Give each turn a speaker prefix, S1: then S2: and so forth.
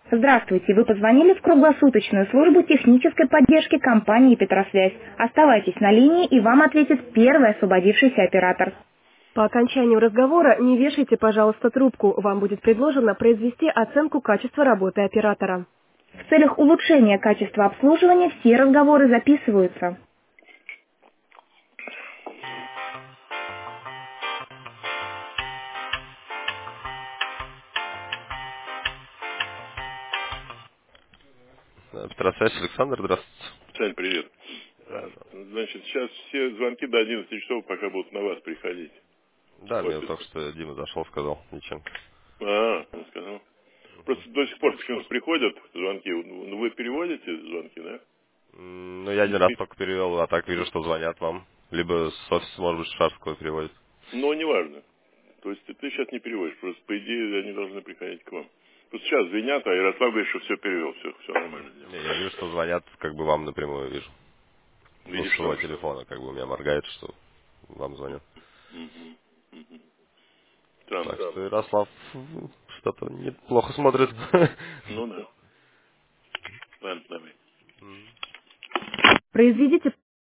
S1: Здравствуйте, вы позвонили в круглосуточную службу технической поддержки компании «Петросвязь». Оставайтесь на линии, и вам ответит первый освободившийся оператор. По окончанию разговора не вешайте, пожалуйста, трубку. Вам будет предложено произвести оценку качества работы оператора. В целях улучшения качества обслуживания все разговоры записываются.
S2: Петросвязь, Александр, здравствуйте.
S3: Сань, привет.
S2: Да, да.
S3: Значит, сейчас все звонки до 11 часов пока будут на вас приходить
S2: Да,
S3: в
S2: мне
S3: офис.
S2: только что Дима зашел, сказал, Ниченко.
S3: Он сказал. Просто до сих пор почему-то приходят звонки. Ну, вы переводите звонки, да?
S2: Ну, я один раз только перевел, а так вижу, что звонят вам. Либо с офиса, может быть, Шарского переводит.
S3: Но неважно. То есть ты сейчас не переводишь, просто по идее они должны приходить к вам. Просто сейчас звенят, а Ярослав говорит, что все перевел, все нормально
S2: Не,
S3: сделал.
S2: я вижу, что звонят, как бы вам напрямую вижу. Ну,
S3: Видишь,
S2: с своего
S3: что?
S2: телефона, как бы у меня моргает, что вам звонят.
S3: Мгм, мгм. Странно.
S2: Так что Ярослав что-то неплохо смотрит.
S3: Ну да. Ладно, давай.
S1: Произведите